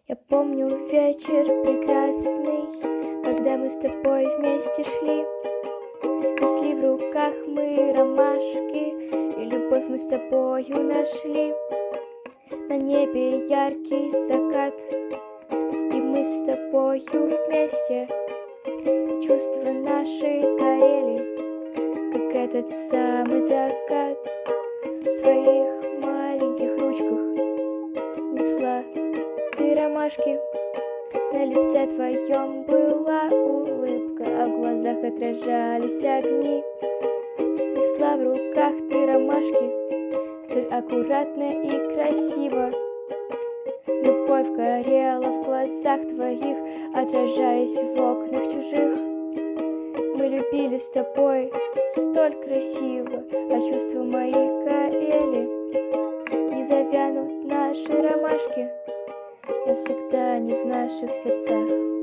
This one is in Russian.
Я помню вечер прекрасный, когда мы с тобой вместе шли. Несли в руках мы ромашки, и любовь мы с тобою нашли. На небе яркий закат, и мы с тобою вместе. И чувства наши горели, как этот самый закат. В своих маленьких ручках несла ты ромашки. На лице твоем была улыбка, а в глазах отражались огни. Несла в руках ты ромашки, столь аккуратно и красиво. Любовь горела в глазах твоих, отражаясь в окнах чужих. Мы любили с тобой столь красиво, а чувства мои горели. Не завянут наши ромашки навсегда, не в наших сердцах.